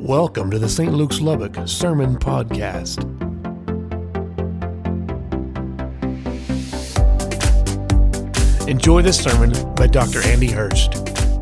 Welcome to the St. Luke's Lubbock Sermon Podcast. Enjoy this sermon by Dr. Andy Hurst.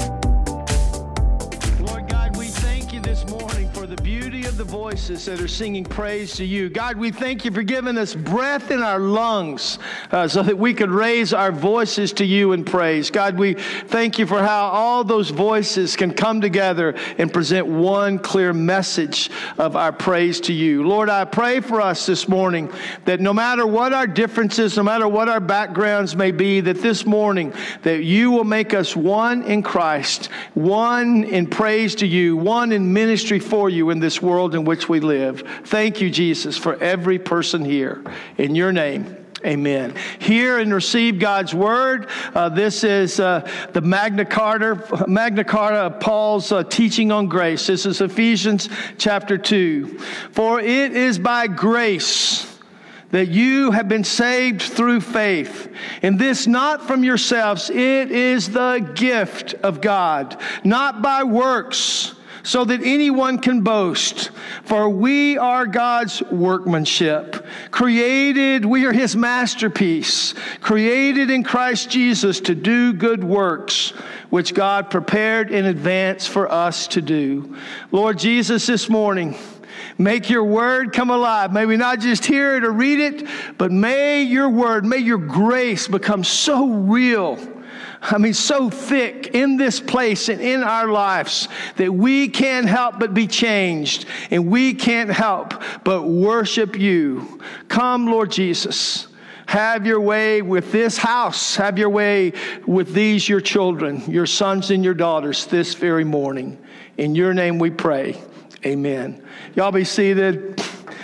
Lord God, we thank you this morning for the beauty of the voices that are singing praise to you. God, we thank you for giving us breath in our lungs so that we could raise our voices to you in praise. God, we thank you for how all those voices can come together and present one clear message of our praise to you. Lord, I pray for us this morning that no matter what our differences, no matter what our backgrounds may be, that this morning that you will make us one in Christ, one in praise to you, one in ministry for you in this world in which we live. Thank you, Jesus, for every person here. In your name, amen. Hear and receive God's word. This is the Magna Carta of Paul's teaching on grace. This is Ephesians chapter 2. For it is by grace that you have been saved through faith. And this not from yourselves, it is the gift of God, not by works, so that anyone can boast. For we are God's workmanship, we are his masterpiece, created in Christ Jesus to do good works, which God prepared in advance for us to do. Lord Jesus, this morning, make your word come alive. May we not just hear it or read it, but may your word, may your grace become so real, so thick in this place and in our lives that we can't help but be changed, and we can't help but worship you. Come, Lord Jesus. Have your way with this house. Have your way with these, your children, your sons and your daughters this very morning. In your name we pray. Amen. Y'all be seated.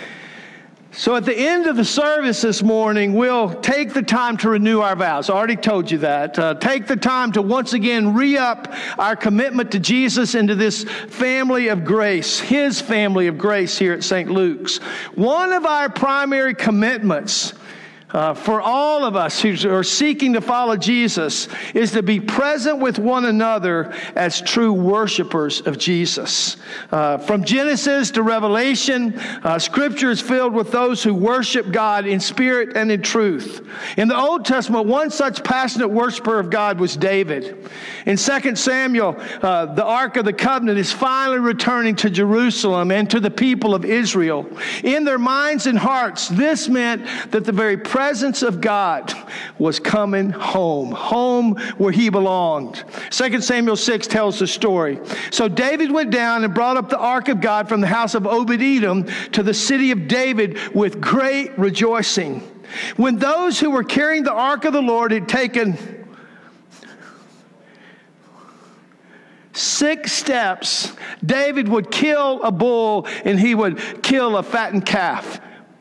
So at the end of the service this morning, we'll take the time to renew our vows. I already told you that. Take the time to once again re-up our commitment to Jesus and to this family of grace, his family of grace here at St. Luke's. One of our primary commitments for all of us who are seeking to follow Jesus is to be present with one another as true worshipers of Jesus. From Genesis to Revelation, Scripture is filled with those who worship God in spirit and in truth. In the Old Testament, one such passionate worshiper of God was David. In 2 Samuel, the Ark of the Covenant is finally returning to Jerusalem and to the people of Israel. In their minds and hearts, this meant that the very presence of God was coming home where he belonged. 2 Samuel 6 tells the story. So David went down and brought up the ark of God from the house of Obed-Edom to the city of David with great rejoicing. When those who were carrying the ark of the Lord had taken 6 steps, David would kill a bull and he would kill a fattened calf.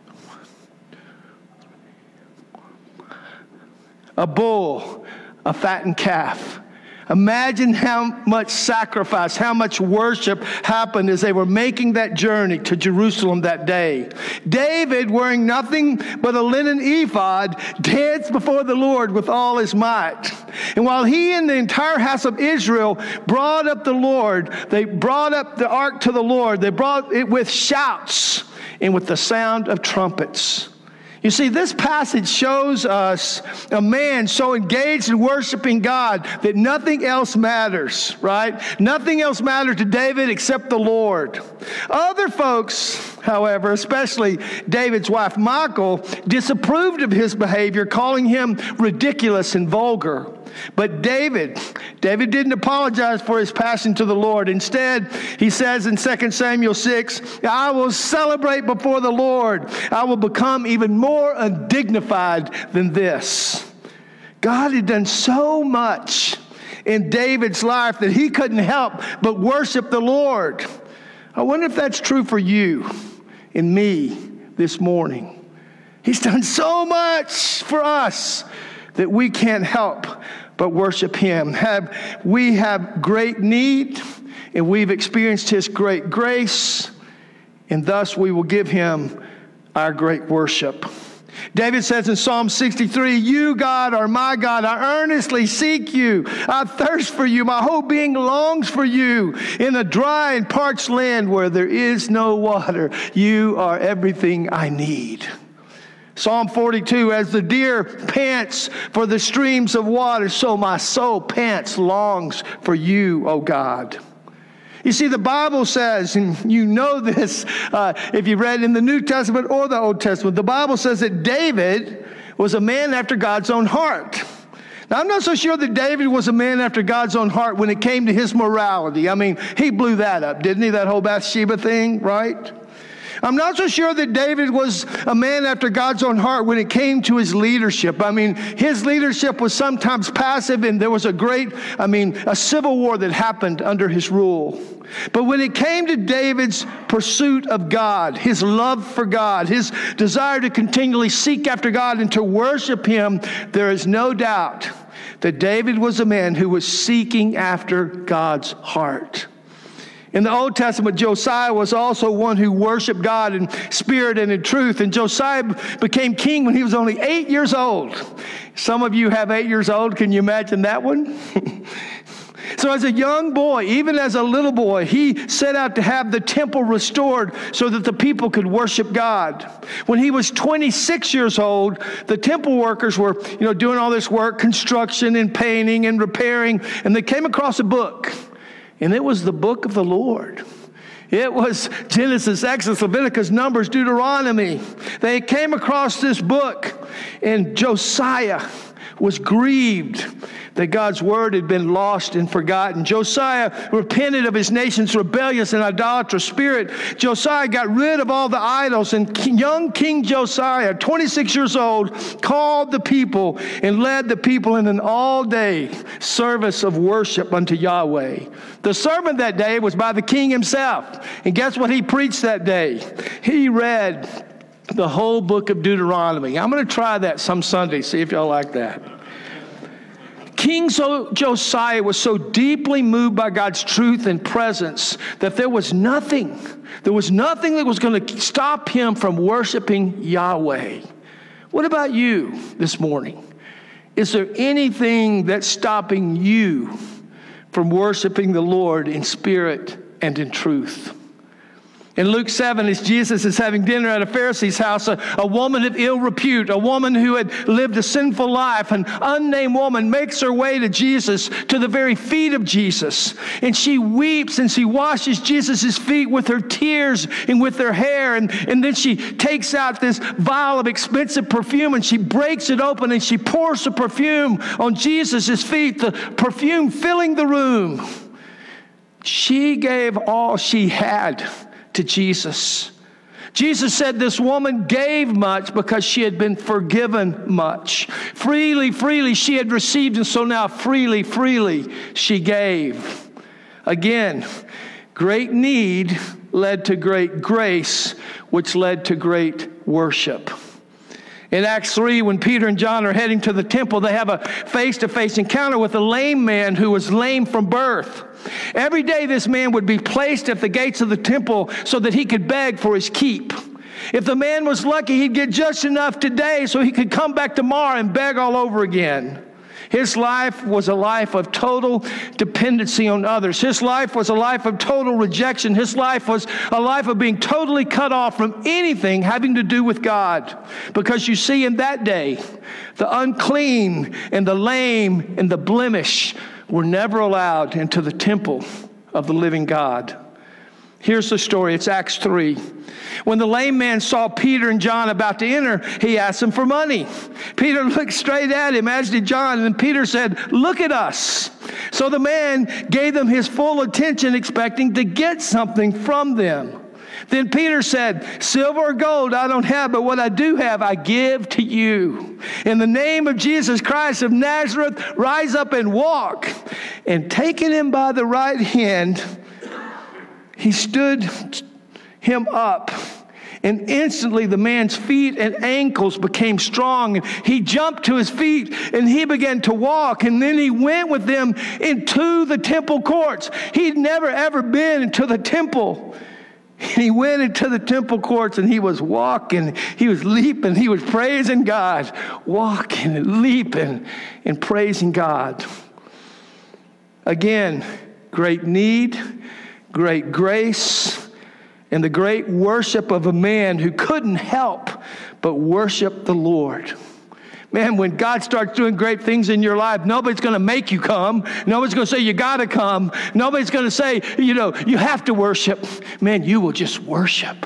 A bull, a fattened calf. Imagine how much sacrifice, how much worship happened as they were making that journey to Jerusalem that day. David, wearing nothing but a linen ephod, danced before the Lord with all his might. And while he and the entire house of Israel brought up the Lord, they brought up the ark to the Lord. They brought it with shouts and with the sound of trumpets. You see, this passage shows us a man so engaged in worshiping God that nothing else matters, right? Nothing else mattered to David except the Lord. Other folks, however, especially David's wife, Michal, disapproved of his behavior, calling him ridiculous and vulgar. But David didn't apologize for his passion to the Lord. Instead, he says in 2 Samuel 6, I will celebrate before the Lord. I will become even more undignified than this. God had done so much in David's life that he couldn't help but worship the Lord. I wonder if that's true for you and me this morning. He's done so much for us that we can't help but worship him. We have great need, and we've experienced his great grace, and thus we will give him our great worship. David says in Psalm 63, "You, God, are my God. I earnestly seek you. I thirst for you. My whole being longs for you. In a dry and parched land where there is no water, you are everything I need." Psalm 42, "As the deer pants for the streams of water, so my soul pants, longs for you, O God." You see, the Bible says, and you know this if you read in the New Testament or the Old Testament, the Bible says that David was a man after God's own heart. Now, I'm not so sure that David was a man after God's own heart when it came to his morality. I mean, he blew that up, didn't he? That whole Bathsheba thing, right? I'm not so sure that David was a man after God's own heart when it came to his leadership. I mean, his leadership was sometimes passive, and there was a civil war that happened under his rule. But when it came to David's pursuit of God, his love for God, his desire to continually seek after God and to worship him, there is no doubt that David was a man who was seeking after God's heart. In the Old Testament, Josiah was also one who worshiped God in spirit and in truth. And Josiah became king when he was only 8 years old. Some of you have 8 years old. Can you imagine that one? So as a young boy, even as a little boy, he set out to have the temple restored so that the people could worship God. When he was 26 years old, the temple workers were, doing all this work, construction and painting and repairing, and they came across a book. And it was the book of the Lord. It was Genesis, Exodus, Leviticus, Numbers, Deuteronomy. They came across this book, and Josiah was grieved that God's word had been lost and forgotten. Josiah repented of his nation's rebellious and idolatrous spirit. Josiah got rid of all the idols, and young King Josiah, 26 years old, called the people and led the people in an all-day service of worship unto Yahweh. The sermon that day was by the king himself. And guess what he preached that day? He read the whole book of Deuteronomy. I'm going to try that some Sunday, see if y'all like that. King Josiah was so deeply moved by God's truth and presence that there was nothing that was going to stop him from worshiping Yahweh. What about you this morning? Is there anything that's stopping you from worshiping the Lord in spirit and in truth? In Luke 7, as Jesus is having dinner at a Pharisee's house, a woman of ill repute, a woman who had lived a sinful life, an unnamed woman, makes her way to Jesus, to the very feet of Jesus. And she weeps and she washes Jesus' feet with her tears and with her hair. And then she takes out this vial of expensive perfume and she breaks it open and she pours the perfume on Jesus' feet, the perfume filling the room. She gave all she had to Jesus. Jesus said this woman gave much because she had been forgiven much. Freely, freely she had received, and so now freely, freely she gave. Again, great need led to great grace, which led to great worship. In Acts 3, when Peter and John are heading to the temple, they have a face-to-face encounter with a lame man who was lame from birth. Every day this man would be placed at the gates of the temple so that he could beg for his keep. If the man was lucky, he'd get just enough today so he could come back tomorrow and beg all over again. His life was a life of total dependency on others. His life was a life of total rejection. His life was a life of being totally cut off from anything having to do with God. Because you see, in that day, the unclean and the lame and the blemish were never allowed into the temple of the living God. Here's the story. It's Acts 3. When the lame man saw Peter and John about to enter, he asked them for money. Peter looked straight at him, as did John, and Peter said, "Look at us." So the man gave them his full attention, expecting to get something from them. Then Peter said, "Silver or gold I don't have, but what I do have I give to you. In the name of Jesus Christ of Nazareth, rise up and walk." And taking him by the right hand, he stood him up. And instantly the man's feet and ankles became strong. And he jumped to his feet and he began to walk. And then he went with them into the temple courts. He'd never ever been into the temple. And he went into the temple courts and he was walking, he was leaping, he was praising God, walking and leaping and praising God. Again, great need, great grace, and the great worship of a man who couldn't help but worship the Lord. Man, when God starts doing great things in your life, nobody's going to make you come. Nobody's going to say, you got to come. Nobody's going to say, you have to worship. Man, you will just worship.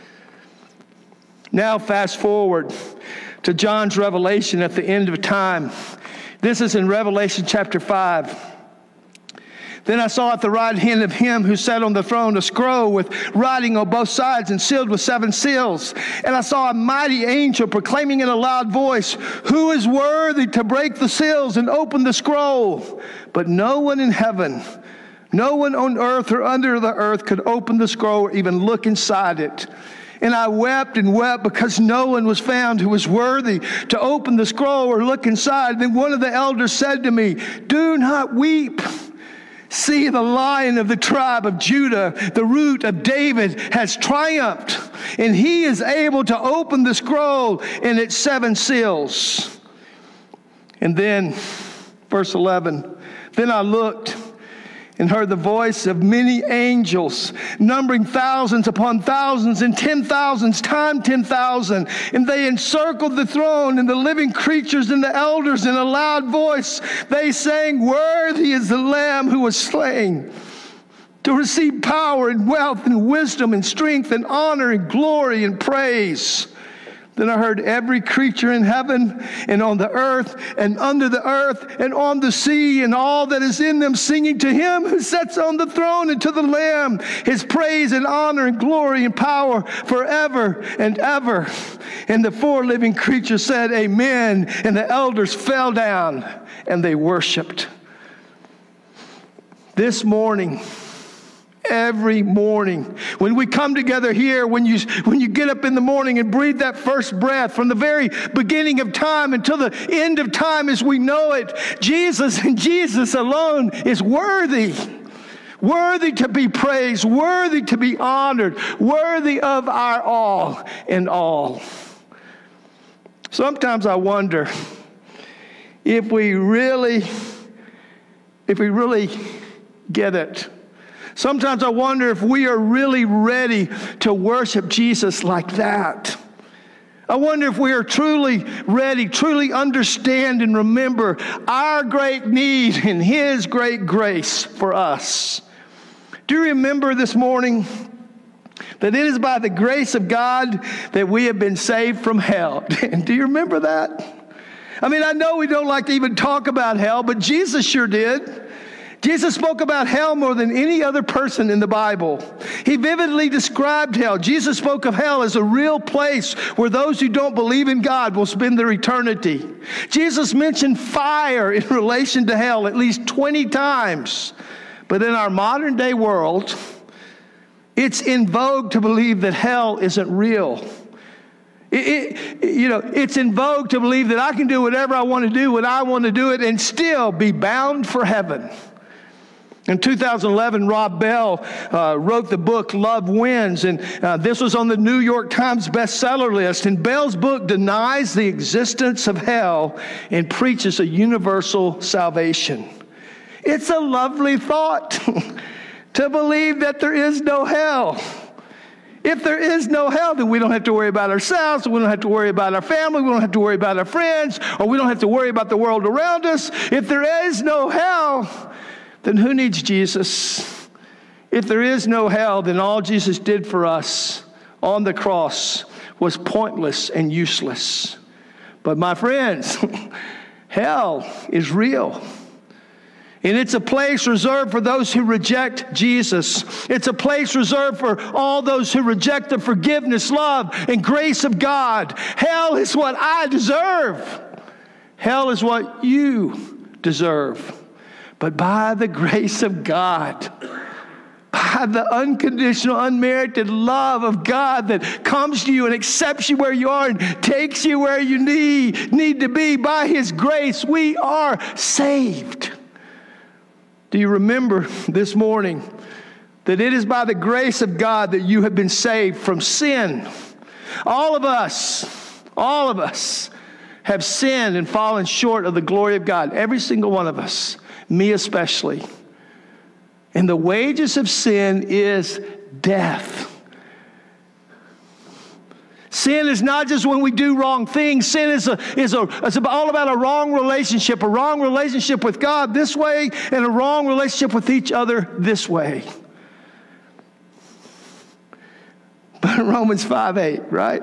Now, fast forward to John's revelation at the end of time. This is in Revelation chapter 5. Then I saw at the right hand of him who sat on the throne a scroll with writing on both sides and sealed with 7 seals. And I saw a mighty angel proclaiming in a loud voice, "Who is worthy to break the seals and open the scroll?" But no one in heaven, no one on earth or under the earth could open the scroll or even look inside it. And I wept and wept because no one was found who was worthy to open the scroll or look inside. Then one of the elders said to me, "Do not weep. See, the Lion of the tribe of Judah, the Root of David, has triumphed, and he is able to open the scroll and its 7 seals." And then, verse 11, then I looked and heard the voice of many angels, numbering thousands upon thousands and 10,000s times 10,000. And they encircled the throne and the living creatures and the elders in a loud voice. They sang, "Worthy is the Lamb who was slain to receive power and wealth and wisdom and strength and honor and glory and praise." Then I heard every creature in heaven and on the earth and under the earth and on the sea and all that is in them singing to him who sits on the throne and to the Lamb his praise and honor and glory and power forever and ever. And the 4 living creatures said, "Amen." And the elders fell down and they worshiped. This morning, every morning, when we come together here, when you get up in the morning and breathe that first breath, from the very beginning of time until the end of time as we know it, Jesus and Jesus alone is worthy. Worthy to be praised, worthy to be honored, worthy of our all in all. Sometimes I wonder if we really get it. Sometimes I wonder if we are really ready to worship Jesus like that. I wonder if we are truly ready, truly understand and remember our great need and his great grace for us. Do you remember this morning that it is by the grace of God that we have been saved from hell? Do you remember that? I mean, I know we don't like to even talk about hell, but Jesus sure did. Jesus spoke about hell more than any other person in the Bible. He vividly described hell. Jesus spoke of hell as a real place where those who don't believe in God will spend their eternity. Jesus mentioned fire in relation to hell at least 20 times. But in our modern day world, it's in vogue to believe that hell isn't real. It's in vogue to believe that I can do whatever I want to do when I want to do it and still be bound for heaven. In 2011, Rob Bell wrote the book Love Wins, and this was on the New York Times bestseller list. And Bell's book denies the existence of hell and preaches a universal salvation. It's a lovely thought to believe that there is no hell. If there is no hell, then we don't have to worry about ourselves, we don't have to worry about our family, we don't have to worry about our friends, or we don't have to worry about the world around us. If there is no hell, then who needs Jesus? If there is no hell, then all Jesus did for us on the cross was pointless and useless. But my friends, hell is real. And it's a place reserved for those who reject Jesus. It's a place reserved for all those who reject the forgiveness, love, and grace of God. Hell is what I deserve. Hell is what you deserve. But by the grace of God, by the unconditional, unmerited love of God that comes to you and accepts you where you are and takes you where you need to be, by his grace, we are saved. Do you remember this morning that it is by the grace of God that you have been saved from sin. All of us have sinned and fallen short of the glory of God. Every single one of us, me especially. And the wages of sin is death. Sin is not just when we do wrong things. Sin is all about a wrong relationship with God this way and a wrong relationship with each other this way. But Romans 5:8, right?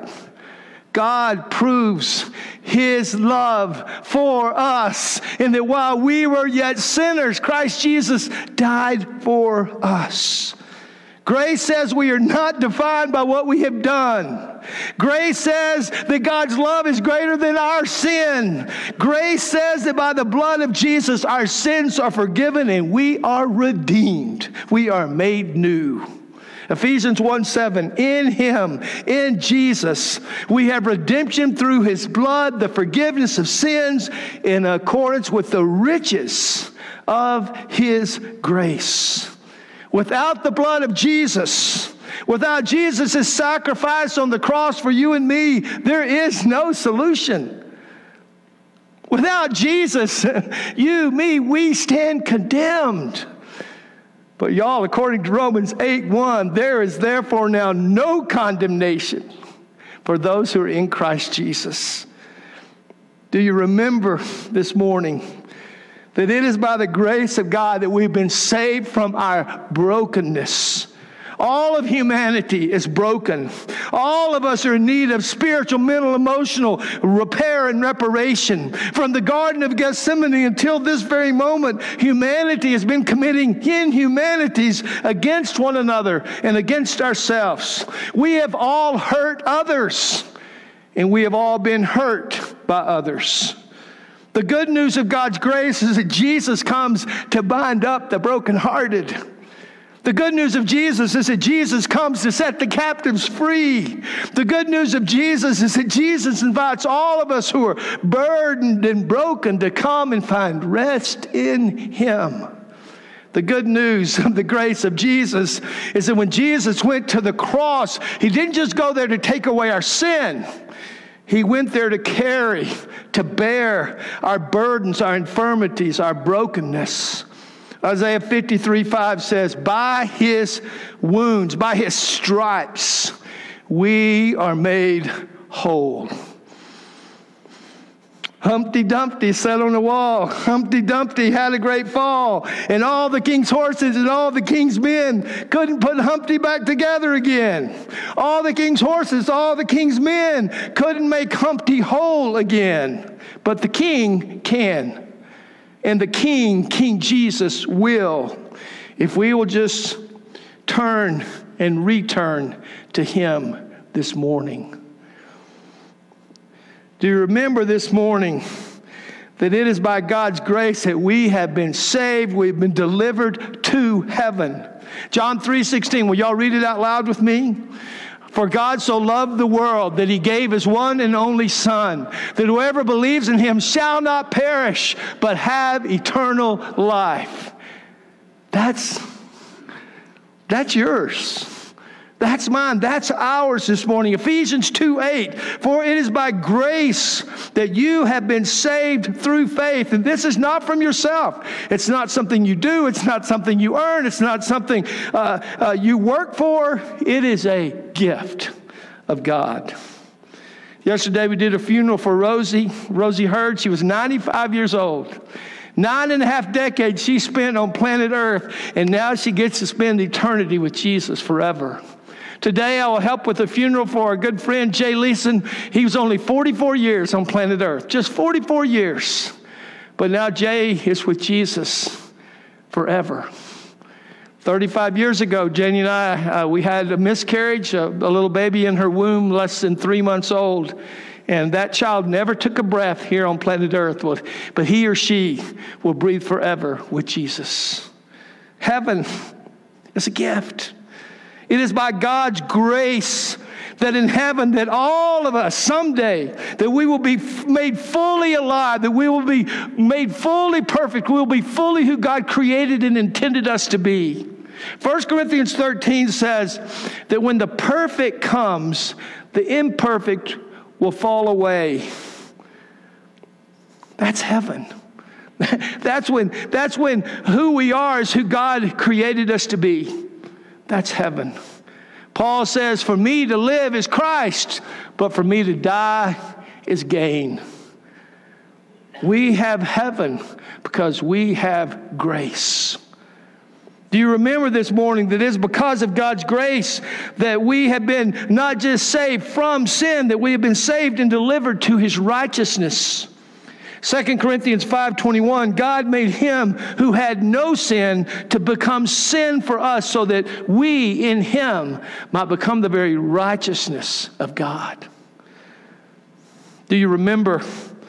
God proves His love for us in that while we were yet sinners, Christ Jesus died for us. Grace says we are not defined by what we have done. Grace says that God's love is greater than our sin. Grace says that by the blood of Jesus, our sins are forgiven and we are redeemed. We are made new. Ephesians 1:7, in Him, in Jesus, we have redemption through His blood, the forgiveness of sins in accordance with the riches of His grace. Without the blood of Jesus, without Jesus' sacrifice on the cross for you and me, there is no solution. Without Jesus, you, me, we stand condemned. But y'all, according to Romans 8:1, there is therefore now no condemnation for those who are in Christ Jesus. Do you remember this morning that it is by the grace of God that we've been saved from our brokenness? All of humanity is broken. All of us are in need of spiritual, mental, emotional repair and reparation. From the Garden of Gethsemane until this very moment, humanity has been committing inhumanities against one another and against ourselves. We have all hurt others, and we have all been hurt by others. The good news of God's grace is that Jesus comes to bind up the brokenhearted. The good news of Jesus is that Jesus comes to set the captives free. The good news of Jesus is that Jesus invites all of us who are burdened and broken to come and find rest in Him. The good news of the grace of Jesus is that when Jesus went to the cross, He didn't just go there to take away our sin. He went there to carry, to bear our burdens, our infirmities, our brokenness. Isaiah 53:5 says, by His wounds, by His stripes, we are made whole. Humpty Dumpty sat on the wall. Humpty Dumpty had a great fall. And all the king's horses and all the king's men couldn't put Humpty back together again. All the king's horses, all the king's men couldn't make Humpty whole again. But the king can. And the King, King Jesus, will, if we will just turn and return to Him this morning. Do you remember this morning that it is by God's grace that we have been saved, we've been delivered to heaven? John 3:16, will y'all read it out loud with me? For God so loved the world that He gave His one and only Son, that whoever believes in Him shall not perish, but have eternal life. That's yours. That's mine. That's ours this morning. Ephesians 2:8. For it is by grace that you have been saved through faith. And this is not from yourself. It's not something you do. It's not something you earn. It's not something you work for. It is a gift of God. Yesterday we did a funeral for Rosie Hurd. She was 95 years old. 9.5 decades she spent on planet Earth, and now she gets to spend eternity with Jesus forever. Today I will help with the funeral for our good friend Jay Leeson. He was only 44 years on planet Earth, just 44 years. But now Jay is with Jesus forever. 35 years ago, Janie and I, we had a miscarriage, a little baby in her womb, less than 3 months old. And that child never took a breath here on planet Earth, but he or she will breathe forever with Jesus. Heaven is a gift. It is by God's grace that in heaven, that all of us someday, that we will be made fully alive, that we will be made fully perfect, we will be fully who God created and intended us to be. 1 Corinthians 13 says that when the perfect comes, the imperfect will fall away. That's heaven. That's when who we are is who God created us to be. That's heaven. Paul says, for me to live is Christ, but for me to die is gain. We have heaven because we have grace. Do you remember this morning that it's because of God's grace that we have been not just saved from sin, that we have been saved and delivered to His righteousness? 2 Corinthians 5:21, God made Him who had no sin to become sin for us so that we in Him might become the very righteousness of God. Do you remember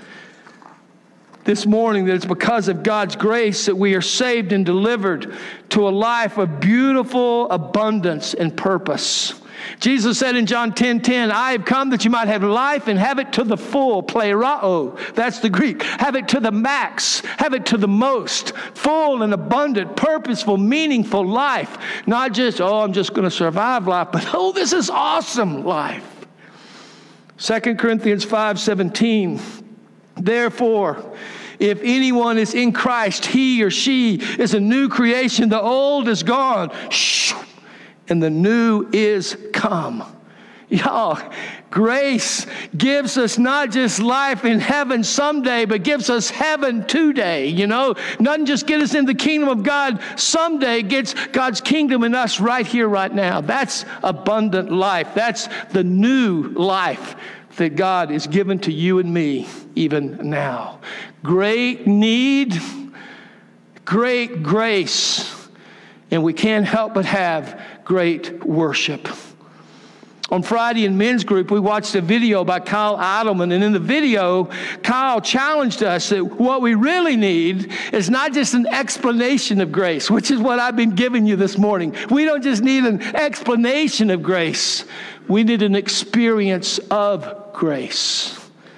this morning that it's because of God's grace that we are saved and delivered to a life of beautiful abundance and purpose? Jesus said in John 10:10, I have come that you might have life and have it to the full, plerao, that's the Greek. Have it to the max, have it to the most, full and abundant, purposeful, meaningful life. Not just, I'm just going to survive life, but this is awesome life. 2 Corinthians 5:17, therefore, if anyone is in Christ, he or she is a new creation. The old is gone, and the new is come. Y'all, grace gives us not just life in heaven someday, but gives us heaven today. Doesn't just get us in the kingdom of God someday. It gets God's kingdom in us right here, right now. That's abundant life. That's the new life that God is given to you and me even now. Great need, great grace, and we can't help but have great worship. On Friday in men's group, we watched a video by Kyle Idleman, and in the video, Kyle challenged us that what we really need is not just an explanation of grace, which is what I've been giving you this morning. We don't just need an explanation of grace. We need an experience of grace.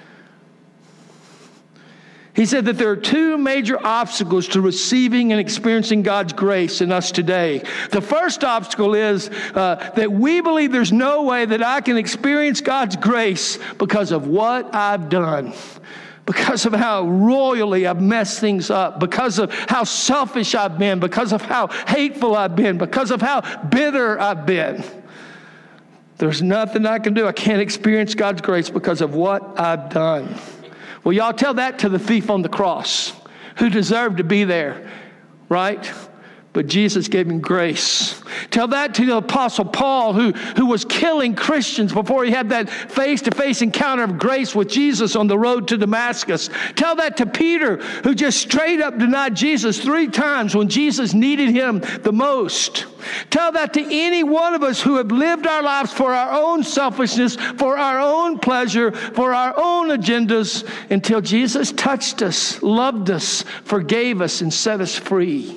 He said that there are two major obstacles to receiving and experiencing God's grace in us today. The first obstacle is that we believe there's no way that I can experience God's grace because of what I've done, because of how royally I've messed things up, because of how selfish I've been, because of how hateful I've been, because of how bitter I've been. There's nothing I can do. I can't experience God's grace because of what I've done. Well, y'all tell that to the thief on the cross who deserved to be there, right? But Jesus gave him grace. Tell that to the Apostle Paul who was killing Christians before he had that face-to-face encounter of grace with Jesus on the road to Damascus. Tell that to Peter, who just straight up denied Jesus 3 times when Jesus needed him the most. Tell that to any one of us who have lived our lives for our own selfishness, for our own pleasure, for our own agendas, until Jesus touched us, loved us, forgave us, and set us free.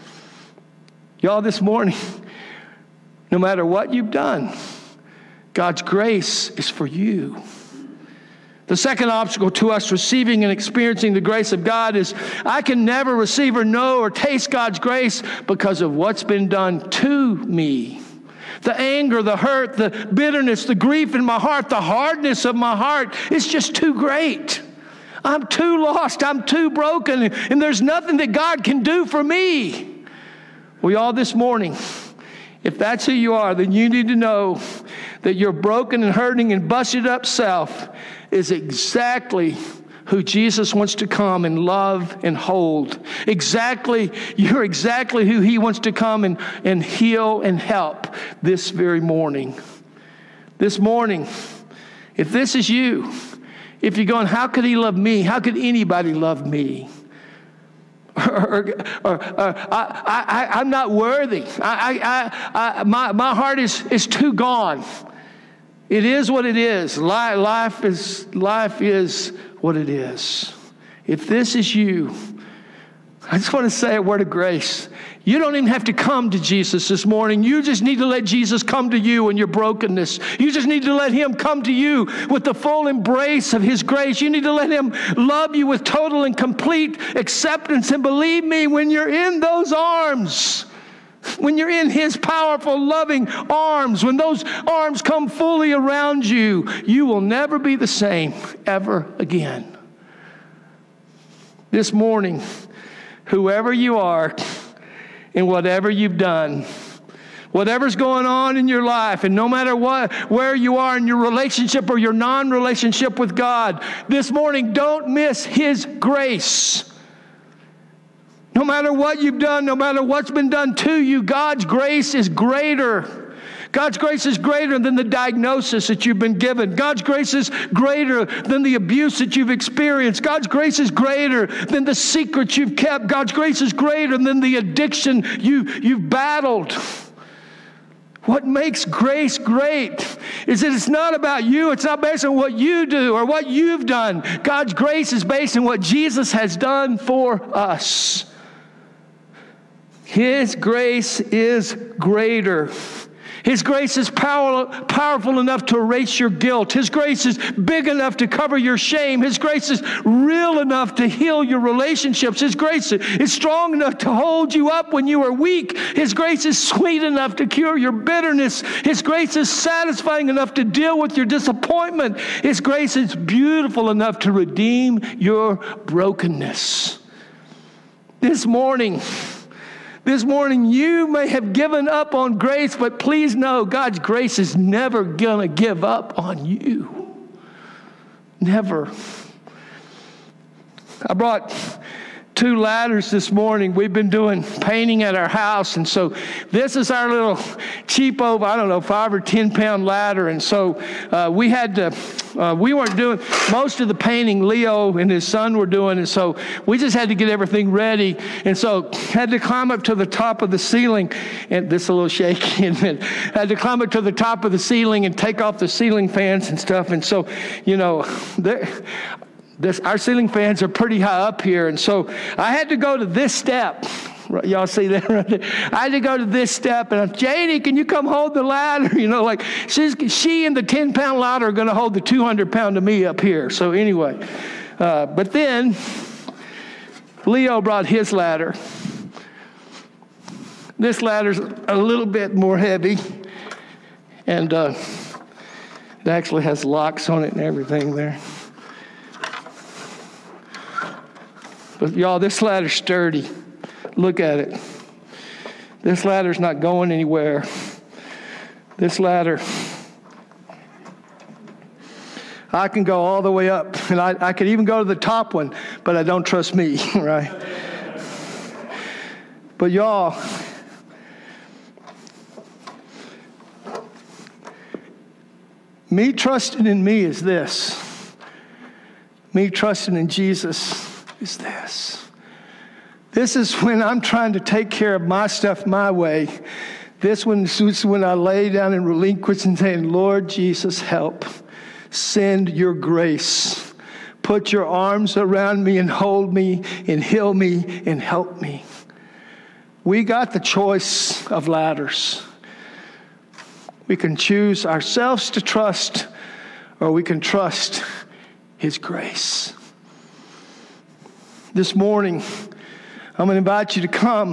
Y'all, this morning, no matter what you've done, God's grace is for you. The second obstacle to us receiving and experiencing the grace of God is I can never receive or know or taste God's grace because of what's been done to me. The anger, the hurt, the bitterness, the grief in my heart, the hardness of my heart is just too great. I'm too lost, I'm too broken, and there's nothing that God can do for me. Well, y'all, this morning, if that's who you are, then you need to know that your broken and hurting and busted up self is exactly who Jesus wants to come and love and hold. You're exactly who He wants to come and heal and help this very morning. This morning, if this is you, if you're going, how could He love me? How could anybody love me? I'm not worthy. My heart is too gone. It is what it is. Life is what it is. If this is you, I just want to say a word of grace. You don't even have to come to Jesus this morning. You just need to let Jesus come to you in your brokenness. You just need to let Him come to you with the full embrace of His grace. You need to let Him love you with total and complete acceptance. And believe me, when you're in those arms, When you're in His powerful, loving arms, when those arms come fully around you, you will never be the same ever again. This morning, whoever you are and whatever you've done, whatever's going on in your life, and no matter where you are in your relationship or your non-relationship with God, this morning, don't miss His grace. No matter what you've done, no matter what's been done to you, God's grace is greater. God's grace is greater than the diagnosis that you've been given. God's grace is greater than the abuse that you've experienced. God's grace is greater than the secrets you've kept. God's grace is greater than the addiction you've battled. What makes grace great is that it's not about you. It's not based on what you do or what you've done. God's grace is based on what Jesus has done for us. His grace is greater. His grace is powerful enough to erase your guilt. His grace is big enough to cover your shame. His grace is real enough to heal your relationships. His grace is strong enough to hold you up when you are weak. His grace is sweet enough to cure your bitterness. His grace is satisfying enough to deal with your disappointment. His grace is beautiful enough to redeem your brokenness. This morning, you may have given up on grace, but please know God's grace is never going to give up on you. Never. I brought 2 ladders this morning. We've been doing painting at our house, and so this is our little cheapo, 5 or 10 pound ladder. And so we weren't doing most of the painting. Leo and his son were doing, and so we just had to get everything ready. And so had to climb up to the top of the ceiling, and this is a little shaky, and had to climb up to the top of the ceiling and take off the ceiling fans and stuff. And so, our ceiling fans are pretty high up here, and so I had to go to this step. Y'all see that right there? I had to go to this step, and Janie, can you come hold the ladder? She and the 10-pound ladder are going to hold the 200-pound of me up here. So anyway, but then Leo brought his ladder. This ladder's a little bit more heavy, and it actually has locks on it and everything there. But y'all, this ladder's sturdy. Look at it. This ladder's not going anywhere. This ladder, I can go all the way up, and I could even go to the top one, but I don't trust me, right? But y'all, me trusting in me is this. Me trusting in Jesus is this. This is when I'm trying to take care of my stuff my way. This is when I lay down and relinquish and say, Lord Jesus, help. Send your grace. Put your arms around me and hold me and heal me and help me. We got the choice of ladders. We can choose ourselves to trust, or we can trust His grace. This morning, I'm going to invite you to come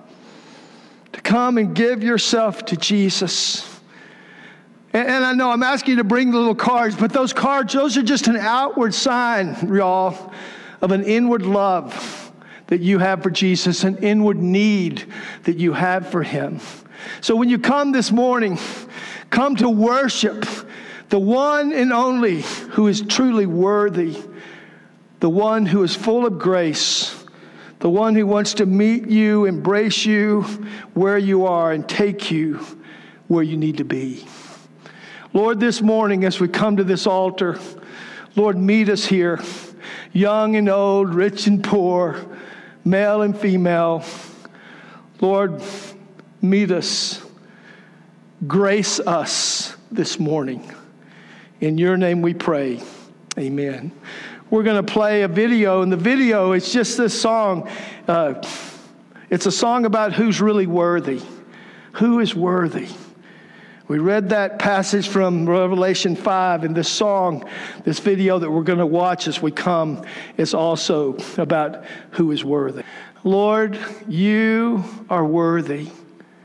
and give yourself to Jesus. And I know I'm asking you to bring the little cards, but those cards, those are just an outward sign, y'all, of an inward love that you have for Jesus, an inward need that you have for Him. So when you come this morning, come to worship the one and only who is truly worthy, the one who is full of grace, the one who wants to meet you, embrace you where you are, and take you where you need to be. Lord, this morning as we come to this altar, Lord, meet us here, young and old, rich and poor, male and female. Lord, meet us. Grace us this morning. In your name we pray. Amen. We're going to play a video, and the video is just this song. It's a song about who's really worthy. Who is worthy? We read that passage from Revelation 5, and this song, this video that we're going to watch as we come, is also about who is worthy. Lord, you are worthy.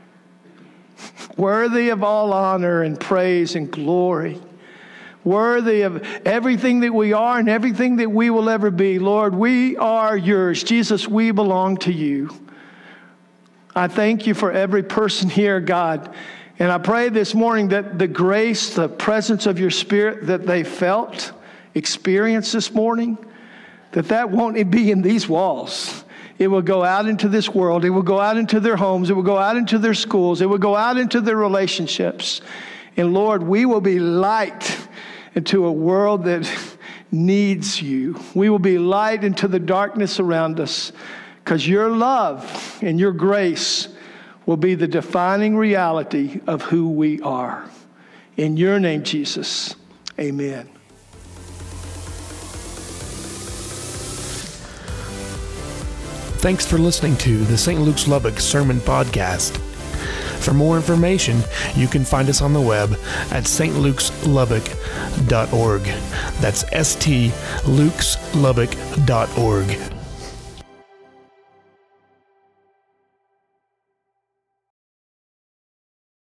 worthy of all honor and praise and glory, worthy of everything that we are and everything that we will ever be. Lord, we are yours. Jesus, we belong to you. I thank you for every person here, God. And I pray this morning that the grace, the presence of your Spirit that they felt, experienced this morning, that won't be in these walls. It will go out into this world. It will go out into their homes. It will go out into their schools. It will go out into their relationships. And Lord, we will be light into a world that needs you. We will be light into the darkness around us, because your love and your grace will be the defining reality of who we are. In your name, Jesus, amen. Thanks for listening to the St. Luke's Lubbock Sermon Podcast. For more information, you can find us on the web at stlukesLubbock.org. That's stlukesLubbock.org.